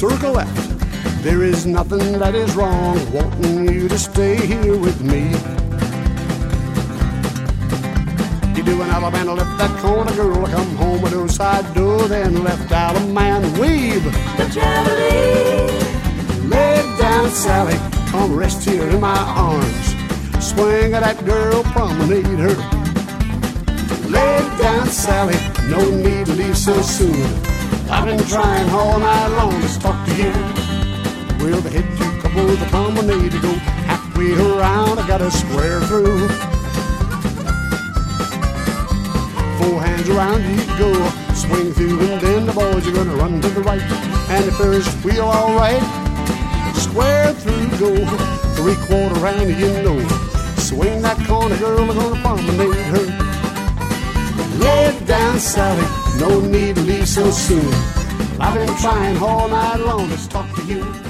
circle left. There is nothing that is wrong wanting you to stay here with me. You do an Alabama, left that corner girl, come home with those side door, then left out a man, weave the Traveling. Lay down, Sally, come rest here in my arms. Swing at that girl, promenade her. Lay down, Sally, no need to leave so soon. I've been trying all night long to talk to you. Well, the head to couple, the promenade to go halfway around, I gotta square through. 4 hands around you go, swing through, and then the boys are gonna run to the right, and the first wheel all right, square through go, 3/4 round, you know, swing that corner girl, I'm gonna promenade her. Lay it down, Sally, no need to leave so soon. I've been trying all night long to talk to you.